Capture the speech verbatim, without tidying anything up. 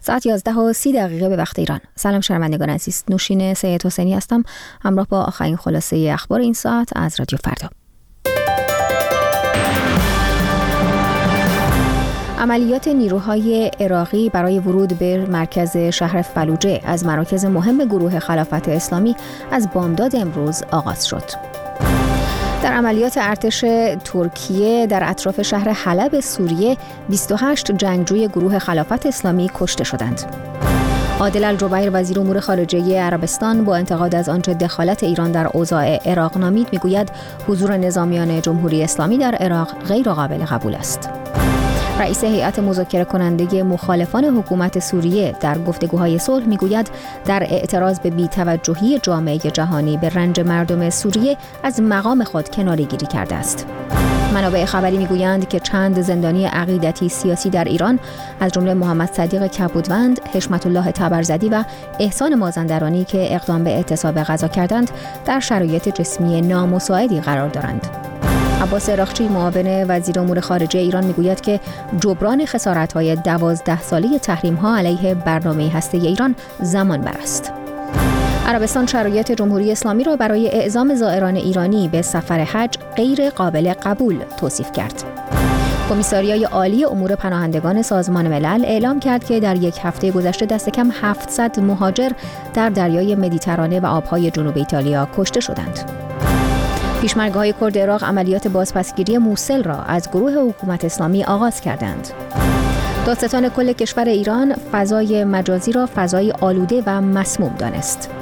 ساعت یازده و سی دقیقه به وقت ایران. سلام شنوندگان عزیز، نوشین سید حسینی هستم همراه با آخرین خلاصه اخبار این ساعت از رادیو فردا. عملیات نیروهای عراقی برای ورود به مرکز شهر فلوجه از مراکز مهم گروه خلافت اسلامی از بامداد امروز آغاز شد. در عملیات ارتش ترکیه در اطراف شهر حلب سوریه بیست و هشت جنگجوی گروه خلافت اسلامی کشته شدند. عادل الجبیر وزیر امور خارجه عربستان با انتقاد از آنچه دخالت ایران در اوضاع عراق نامید میگوید حضور نظامیان جمهوری اسلامی در عراق غیر قابل قبول است. رئیس هیئت مذاکره کننده مخالفان حکومت سوریه در گفتگوهای صلح میگوید در اعتراض به بی‌توجهی جامعه جهانی به رنج مردم سوریه از مقام خود کناره‌گیری کرده است. منابع خبری میگویند که چند زندانی عقیدتی سیاسی در ایران از جمله محمد صدیق کبودوند، حشمت الله طبرزدی و احسان مازندرانی که اقدام به اعتصاب غذا کردند در شرایط جسمی نامساعدی قرار دارند. عباس عراقچی معاون وزیر امور خارجه ایران میگوید که جبران خسارت‌های دوازده ساله تحریم‌ها علیه برنامه هسته‌ای ایران زمان بر است. عربستان شرایط جمهوری اسلامی را برای اعزام زائران ایرانی به سفر حج غیر قابل قبول توصیف کرد. کمیساریای عالی امور پناهندگان سازمان ملل اعلام کرد که در یک هفته گذشته دست کم هفتصد مهاجر در دریای مدیترانه و آبهای جنوب ایتالیا کشته شدند. پیشمرگه‌های کرد عراق عملیات بازپسگیری موصل را از گروه حکومت اسلامی آغاز کردند. دادستان کل کشور ایران فضای مجازی را فضای آلوده و مسموم دانست.